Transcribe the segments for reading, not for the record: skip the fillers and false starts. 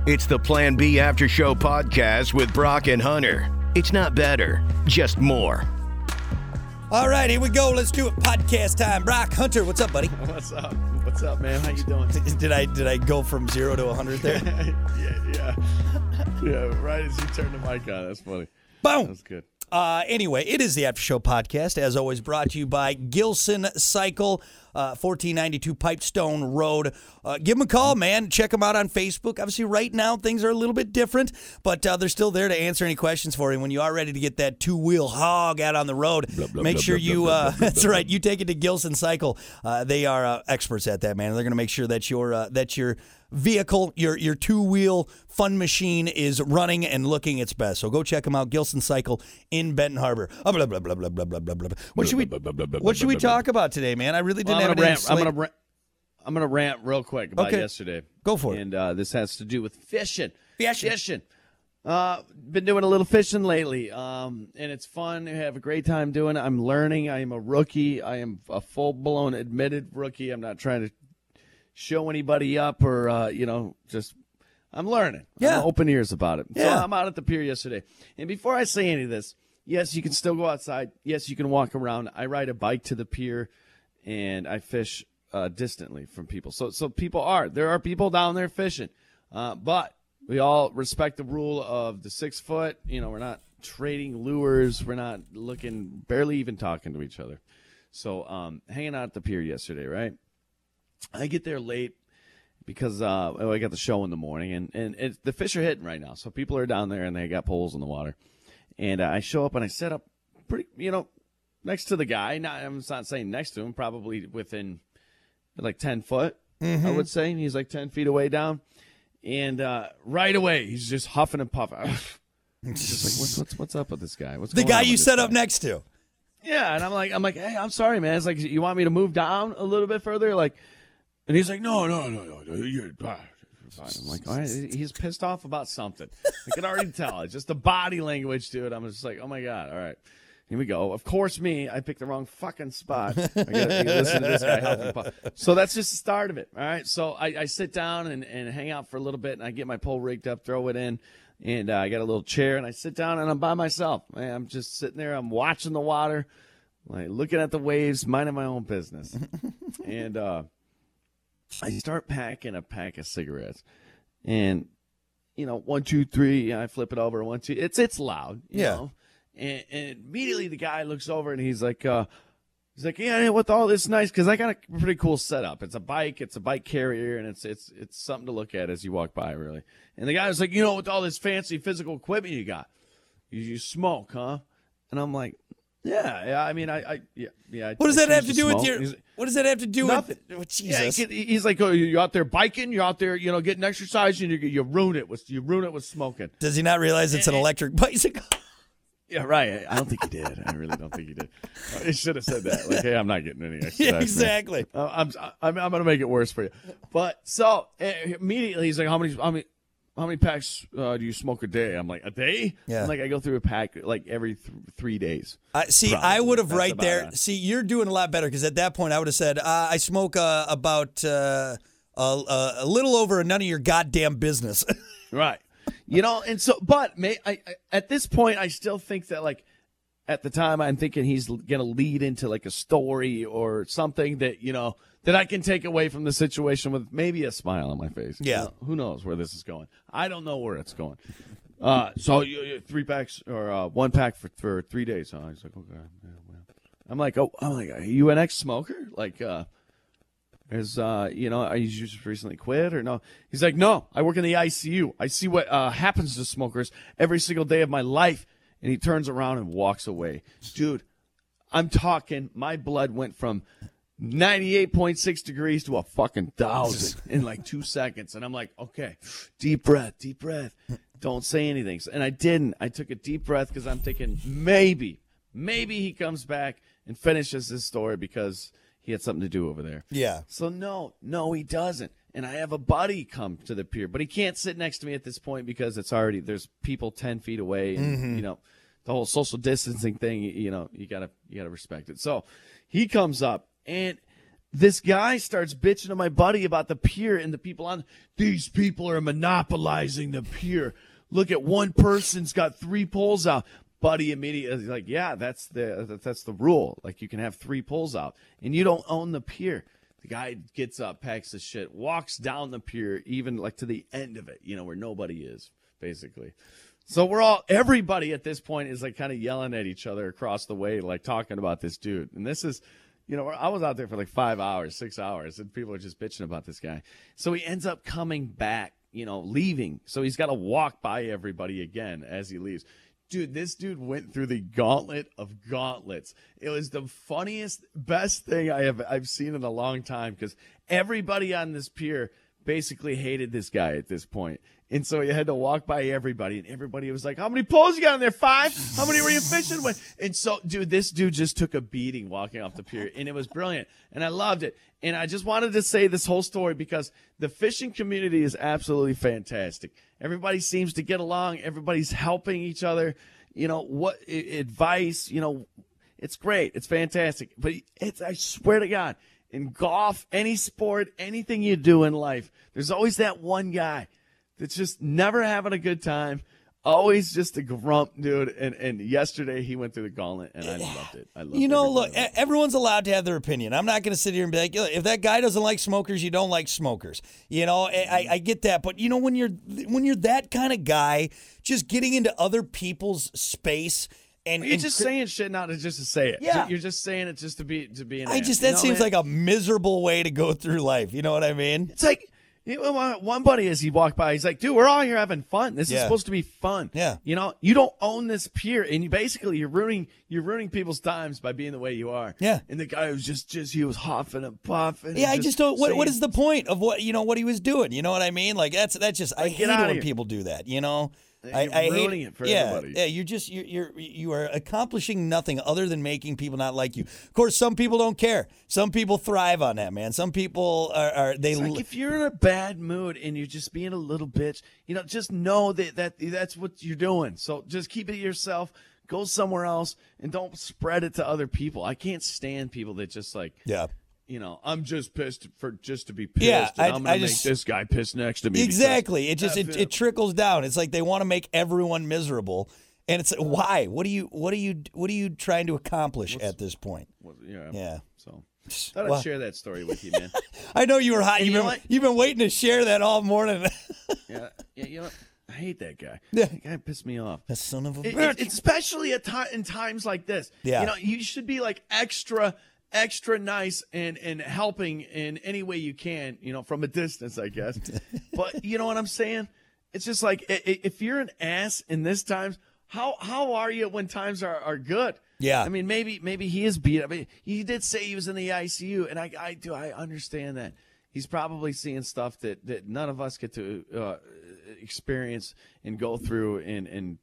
It's the Plan B After Show podcast with Brock and Hunter. It's not better, just more. All right, here we go. Let's do it. Podcast time. Brock, Hunter, what's up, buddy? What's up? What's up, man? How you doing? Did I go from 0 to 100 there? yeah. Right as you turn the mic on, that's funny. Boom. That's good. Anyway, it is the After Show podcast, as always, brought to you by Gilson Cycle, 1492 Pipestone Road. Give them a call, man. Check them out on Facebook. Obviously, right now, things are a little bit different, but they're still there to answer any questions for you. When you are ready to get that two-wheel hog out on the road, make sure you, that's right, you take it to Gilson Cycle. They are experts at that, man. They're going to make sure that your vehicle, your two-wheel fun machine is running and looking its best. So go check them out, Gilson Cycle in Benton Harbor. What should we talk about today, man? I really didn't have I'm gonna rant real quick about yesterday. Go for it. And this has to do with fishing. Fishing. Been doing a little fishing lately, and it's fun. I have a great time doing it. I'm learning. I am a rookie. I am a full-blown admitted rookie. I'm not trying to show anybody up or, just I'm learning. Yeah. I'm open ears about it. Yeah. So I'm out at the pier yesterday. And before I say any of this, yes, you can still go outside. Yes, you can walk around. I ride a bike to the pier, and I fish distantly from people. So there are people down there fishing. But we all respect the rule of the 6 foot. We're not trading lures. We're not barely even talking to each other. So hanging out at the pier yesterday, right? I get there late because I got the show in the morning, and the fish are hitting right now. So people are down there, and they got poles in the water. And I show up, and I set up pretty, next to the guy. I'm not saying next to him, probably within like 10 foot, I would say. And he's like 10 feet away down. And right away, he's just huffing and puffing. Just like, what's up with this guy? What's the going guy on you with set this up guy? next to. Yeah, and I'm like, hey, I'm sorry, man. It's like, you want me to move down a little bit further? Like, and he's like, no, you're fine. I'm like, all right, he's pissed off about something. I can already tell. It's just the body language, dude. I'm just like, oh my God, all right. Here we go. Of course, I picked the wrong fucking spot. I gotta listen to this guy helping puff. So that's just the start of it, all right? So I sit down and hang out for a little bit, and I get my pole rigged up, throw it in, and I got a little chair, and I sit down, and I'm by myself. Man, I'm just sitting there. I'm watching the water, like looking at the waves, minding my own business. And I start packing a pack of cigarettes, and 1, 2, 3. I flip it over. 1, 2. It's loud, you know. And immediately the guy looks over and he's like, yeah, with all this nice, because I got a pretty cool setup. It's a bike carrier, and it's something to look at as you walk by, really. And the guy was like, with all this fancy physical equipment you got, you smoke, huh? And I'm like, yeah. I mean, yeah. What does that have to do with What does that have to do nothing. with? Jesus. Yeah, he's like, oh, you out there biking? You're out there, getting exercise, and you ruin it with smoking. Does he not realize it's an electric bicycle? Yeah, right. I don't think he did. I really don't think he did. He should have said that. Like, hey, I'm not getting any exercise. Yeah, exactly. I'm going to make it worse for you. But so immediately he's like, how many packs do you smoke a day? I'm like, a day? Yeah. I'm like, I go through a pack like every 3 days. See, probably. I would have That's right there. it. See, you're doing a lot better because at that point I would have said, I smoke about a little over none of your goddamn business. Right. And so, but I at this point, I still think that, like, at the time, I'm thinking he's going to lead into, like, a story or something that, that I can take away from the situation with maybe a smile on my face. Yeah. Who knows where this is going? I don't know where it's going. So, 3 packs or 1 pack for 3 days, huh? He's like, okay. Yeah, well. I'm like, are you an ex-smoker? Like, are you just recently quit or no? He's like, no, I work in the ICU. I see what happens to smokers every single day of my life. And he turns around and walks away. Dude, I'm talking, my blood went from 98.6 degrees to a fucking 1,000 in like 2 seconds. And I'm like, okay, deep breath. Don't say anything. And I didn't. I took a deep breath because I'm thinking maybe he comes back and finishes this story because he had something to do over there. Yeah. So no, he doesn't. And I have a buddy come to the pier, but he can't sit next to me at this point because there's people 10 feet away, and the whole social distancing thing. You gotta respect it. So he comes up, and this guy starts bitching to my buddy about the pier and the people on. These people are monopolizing the pier. Look at one person's got 3 poles out. Buddy immediately is like, yeah, that's the rule. Like, you can have 3 poles out, and you don't own the pier. The guy gets up, packs his shit, walks down the pier, even like to the end of it, where nobody is, basically. So everybody at this point is like kind of yelling at each other across the way, like talking about this dude. And this is, I was out there for like 5 hours, 6 hours, and people are just bitching about this guy. So he ends up coming back, leaving. So he's got to walk by everybody again as he leaves. Dude, this dude went through the gauntlet of gauntlets. It was the funniest, best thing I've seen in a long time, because everybody on this pier basically hated this guy at this point. And so he had to walk by everybody, and everybody was like, how many poles you got in there? 5? How many were you fishing with? And so, dude, this dude just took a beating walking off the pier, and it was brilliant, and I loved it. And I just wanted to say this whole story because the fishing community is absolutely fantastic. Everybody seems to get along. Everybody's helping each other. Advice, it's great. It's fantastic. But I swear to God, in golf, any sport, anything you do in life, there's always that one guy that's just never having a good time, always just a grump, dude. And yesterday he went through the gauntlet, and I loved it. I loved it. Look, everyone's allowed to have their opinion. I'm not going to sit here and be like, if that guy doesn't like smokers, you don't like smokers. I get that. But, when you're that kind of guy, just getting into other people's space. And you're just saying shit not just to say it. Yeah. You're just saying it just to be an ass. That seems like a miserable way to go through life. You know what I mean? It's like, one buddy, as he walked by, he's like, dude, we're all here having fun. This is supposed to be fun. Yeah. You don't own this pier, and you're ruining people's times by being the way you are. Yeah. And the guy was he was huffing and puffing. Yeah, I just don't. What is the point of what he was doing? You know what I mean? Like that's just. I hate it when people do that. I ruining hate it for everybody. Yeah, you are accomplishing nothing other than making people not like you. Of course, some people don't care. Some people thrive on that, man. Some people are they. It's like if you're in a bad mood and you're just being a little bitch, just know that's what you're doing. So just keep it to yourself. Go somewhere else and don't spread it to other people. I can't stand people that just like I'm just pissed just to be pissed. Yeah, and I'm going to make this guy pissed next to me. Exactly. It trickles down. It's like they want to make everyone miserable, and it's why? What are you trying to accomplish at this point? Yeah. So thought I'd share that story with you, man. I know you were hot. You've been waiting to share that all morning. Yeah. I hate that guy. Yeah. That guy pissed me off. That son of a bitch. Especially in times like this. Yeah. You should be like extra nice and helping in any way you can, from a distance, I guess. But you know what I'm saying? It's just like, if you're an ass in this times, how are you when times are good? Yeah. I mean, maybe he is beat up. I mean, he did say he was in the ICU, and I understand that. He's probably seeing stuff that none of us get to experience and go through, and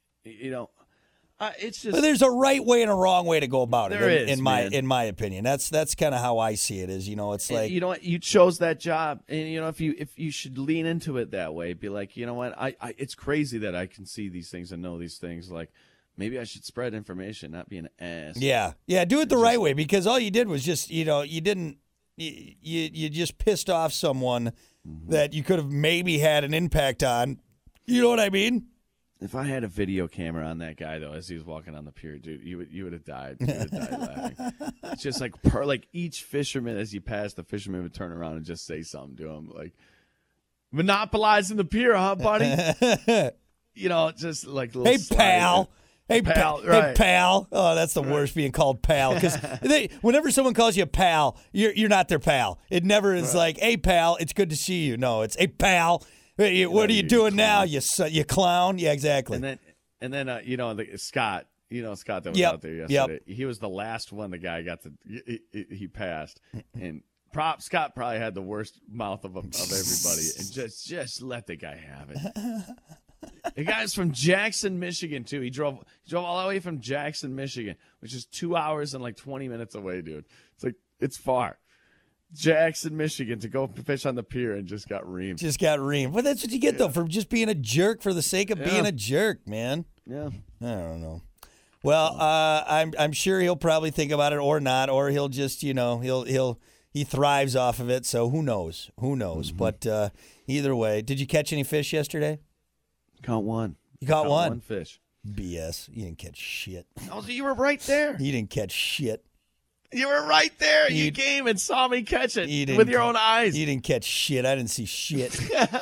it's just. But there's a right way and a wrong way to go about it. There is, in my opinion. That's kind of how I see it. Is it's like what, you chose that job, and if you should lean into it that way, be like, what, I it's crazy that I can see these things and know these things. Like, maybe I should spread information, not be an ass. Yeah, do it the right way, because all you did was just you didn't. You just pissed off someone that you could have maybe had an impact on. You know what I mean? If I had a video camera on that guy, though, as he was walking on the pier, dude, you would have died. You would have died laughing. It's just like each fisherman, as you pass, the fisherman would turn around and just say something to him, like, monopolizing the pier, huh, buddy? Just like little. Hey, pal. Hey, pal. Right. Hey, pal. Oh, that's the worst, being called pal. Because whenever someone calls you pal, you're not their pal. It never is like, hey, pal, it's good to see you. No, it's, hey, pal, what are you doing now, you clown? Yeah, exactly. And then Scott, Scott that was out there yesterday. He was the last one the guy got to, he passed. And Scott probably had the worst mouth of everybody. And just let the guy have it. The guy's from Jackson, Michigan, too. He drove all the way from Jackson, Michigan, which is 2 hours and like 20 minutes away, dude. It's like, it's far. Jackson, Michigan, to go fish on the pier, and just got reamed. But that's what you get, though, for just being a jerk for the sake of being a jerk, man. Yeah. I don't know. Well, I'm sure he'll probably think about it or not, or he'll just, he'll he thrives off of it. So who knows? Mm-hmm. But either way, did you catch any fish yesterday? Caught one. You caught one? One fish. BS. You didn't catch shit. Oh, so you were right there. You didn't catch shit. You were right there. You came and saw me catch it with your own eyes. You didn't catch shit. I didn't see shit.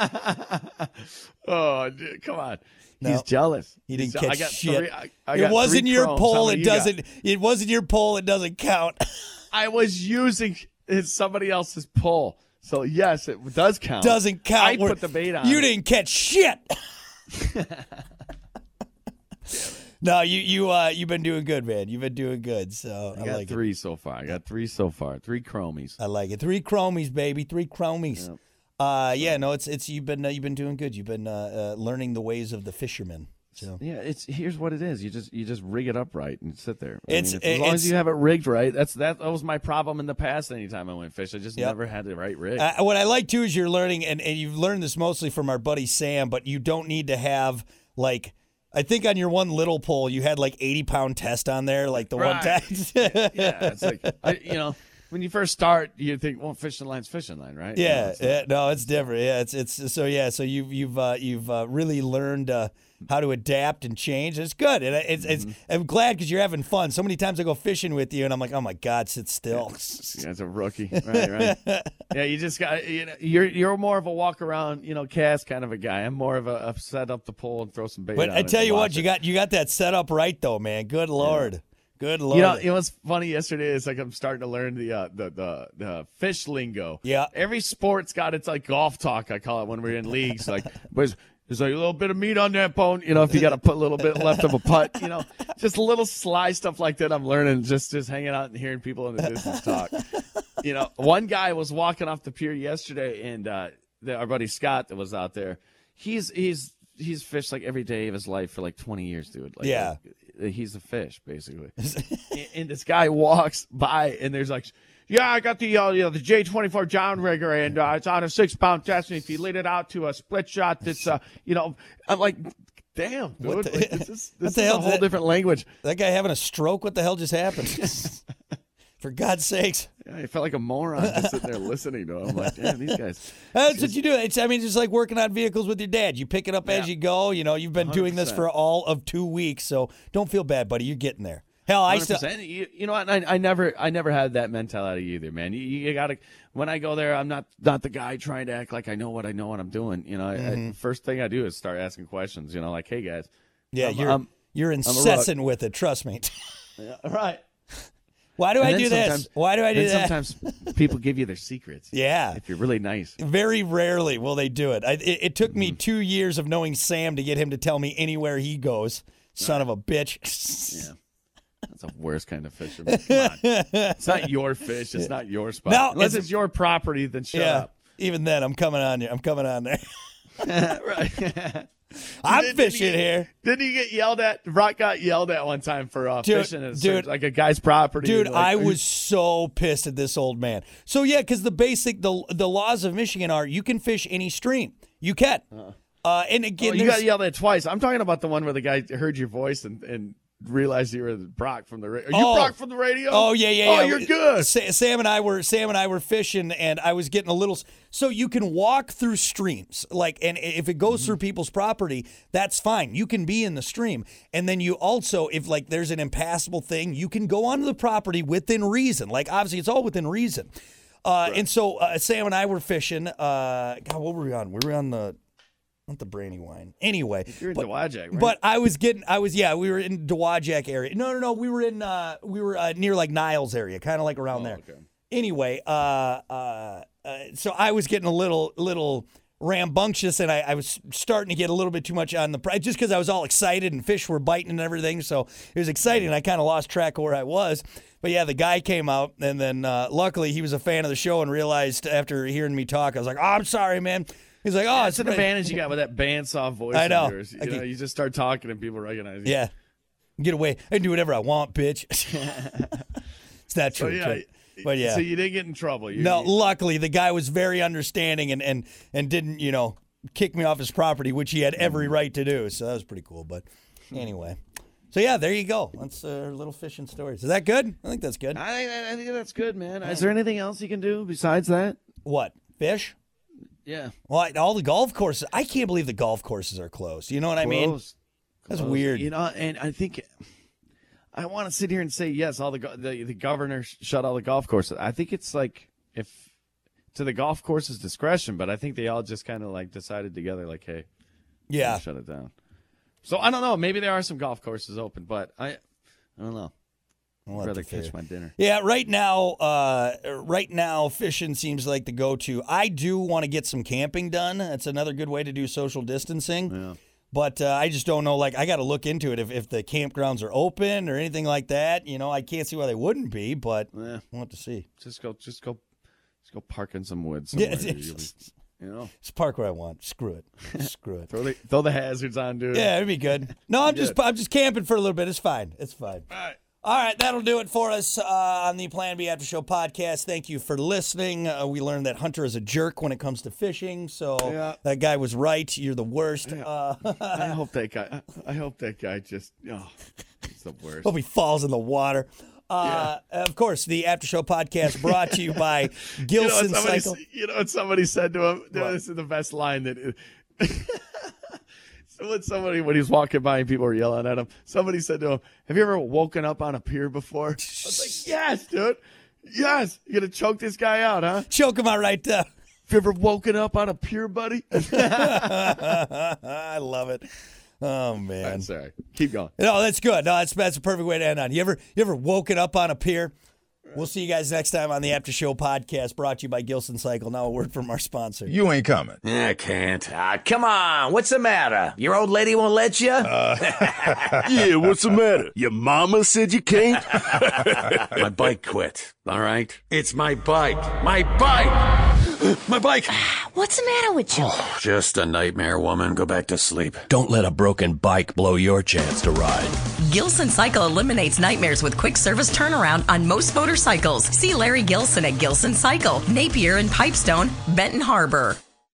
Oh, dude, come on. No. He's jealous. He didn't catch shit. It wasn't your pole. It doesn't. It wasn't your pole. It doesn't count. I was using somebody else's pole. So, yes, it does count. Doesn't count. I put the bait on. You didn't catch shit. No, you've been doing good, man. You've been doing good. So I got like three so far. 3 chromies. I like it. 3 chromies, baby. 3 chromies. Yep. No, it's you've been doing good. You've been learning the ways of the fishermen. So yeah, here's what it is. You just rig it up right and sit there. As long as you have it rigged right. That was my problem in the past. Anytime I went fish, I just never had the right rig. What I like too is you're learning, and you've learned this mostly from our buddy Sam. But you don't need to have like. I think on your one little pole, you had like 80-pound test on there, like the one time. Yeah, it's like when you first start, you think, well, fishing line's fishing line, right? Yeah, no, it's different. Yeah, it's so yeah. So you've really learned how to adapt and change. It's good, and I'm glad because you're having fun. So many times I go fishing with you, and I'm like, oh my God, sit still. You guys a rookie, right? Yeah, you just got you're more of a walk around, cast kind of a guy. I'm more of a set up the pole and throw some bait. But I tell you what, you got that set up right though, man. Good Lord. Yeah. Good Lord. You know what's funny yesterday is like I'm starting to learn the fish lingo. Yeah. Every sport's got its like golf talk, I call it, when we're in leagues. Like, there's like a little bit of meat on that bone, if you got to put a little bit left of a putt, just little sly stuff like that I'm learning just hanging out and hearing people in the distance talk. One guy was walking off the pier yesterday, and our buddy Scott that was out there, he's fished like every day of his life for like 20 years, dude. Like, yeah. He's a fish, basically. And this guy walks by, and there's like, yeah, I got the J24 downrigger, and it's on a 6-pound test, and if you lead it out to a split shot, that's I'm like, damn, dude, this is a whole different language. That guy having a stroke? What the hell just happened? For God's sakes. Yeah, I felt like a moron just sitting there listening to him. I'm like, damn, these guys. That's what you do. It's just like working on vehicles with your dad. You pick it up as you go. You've been 100%. Doing this for all of 2 weeks, so don't feel bad, buddy. You're getting there. Hell, I still. You know what? I never had that mentality either, man. You gotta. When I go there, I'm not the guy trying to act like I know what I'm doing. First thing I do is start asking questions. Like, hey guys. Yeah, you're incessant with it. Trust me. Yeah, right. Why do I do this? Why do I do that? Sometimes people give you their secrets. Yeah. If you're really nice. Very rarely will they do it. It took me 2 years of knowing Sam to get him to tell me anywhere he goes. Son of a bitch. Yeah. That's the worst kind of fisherman. Come on. It's not your fish. It's not your spot. No, unless it's your property, then shut up. Even then, I'm coming on you. I'm coming on there. Right. I'm fishing here. Didn't you get yelled at? Brock got yelled at one time for fishing like a guy's property. Dude, I was so pissed at this old man. So, yeah, because the laws of Michigan are you can fish any stream. You can. And again, you got yelled at twice. I'm talking about the one where the guy heard your voice and realized you were Brock from the radio. Are you Brock from the radio? Oh, yeah. Oh, you're good. Sam and I were fishing, and I was getting a little. So you can walk through streams, and if it goes through people's property, that's fine. You can be in the stream, and then you also, if there's an impassable thing, you can go onto the property within reason. Obviously, it's all within reason. Right. And so Sam and I were fishing. God, what were we on? We were on the. Not the Brandywine. Anyway. You're in Dowagiac, right? But we were in Dowagiac area. No, we were near Niles area, kind of around there. Okay. Anyway, so I was getting a little rambunctious, and I was starting to get a little bit too much on the price, just because I was all excited and fish were biting and everything, so it was exciting. I kind of lost track of where I was. But yeah, the guy came out, and then luckily he was a fan of the show and realized after hearing me talk, I was like, oh, I'm sorry, man. He's like, oh, it's an advantage you got with that bandsaw voice. I know. Of yours. You just start talking and people recognize you. Yeah. Get away. I can do whatever I want, bitch. It's not true. But yeah. So you didn't get in trouble. Luckily, the guy was very understanding and didn't, kick me off his property, which he had every right to do. So that was pretty cool. But anyway. So, yeah, there you go. That's our little fishing stories. Is that good? I think that's good. I think that's good, man. Is there anything else you can do besides that? What? Fish? Yeah. Well, all the golf courses. I can't believe the golf courses are closed. You know what I mean? That's weird. You know, and I think I want to sit here and say, yes, all the governor shut all the golf courses. I think it's like if to the golf course's discretion, but I think they all just kind of like decided together, like, hey, yeah, shut it down. So I don't know. Maybe there are some golf courses open, but I don't know. I'd rather catch my dinner. Yeah, right now, fishing seems like the go-to. I do want to get some camping done. That's another good way to do social distancing. Yeah. But I just don't know. Like, I got to look into it if the campgrounds are open or anything like that. You know, I can't see why they wouldn't be, but we'll have to see. Just go park in some woods. Yeah, you know, just park where I want. Screw it. Screw it. throw the hazards on, dude. Yeah, it'd be good. No, I'm just camping for a little bit. It's fine. It's fine. All right, that'll do it for us on the Plan B After Show podcast. Thank you for listening. We learned that Hunter is a jerk when it comes to fishing, so that guy was right. You're the worst. I hope that guy just he's the worst. Hope he falls in the water. Of course, the After Show podcast brought to you by Gilson Cycle. You know what somebody said to him? This is the best line that. Somebody, when he was walking by and people were yelling at him, somebody said to him, "Have you ever woken up on a pier before?" I was like, "Yes, dude. Yes. You gonna choke this guy out, huh? Choke him out right there. Have you ever woken up on a pier, buddy?" I love it. Oh man. I'm sorry. Keep going. No, that's good. No, that's a perfect way to end on. You ever woken up on a pier? We'll see you guys next time on the After Show podcast, brought to you by Gilson Cycle. Now a word from our sponsor. You ain't coming. I can't. Come on. What's the matter? Your old lady won't let you? Yeah, what's the matter? Your mama said you can't? My bike quit, all right? It's my bike. My bike! My bike! What's the matter with you? Oh, just a nightmare, woman. Go back to sleep. Don't let a broken bike blow your chance to ride. Gilson Cycle eliminates nightmares with quick service turnaround on most motorcycles. See Larry Gilson at Gilson Cycle, Napier and Pipestone, Benton Harbor.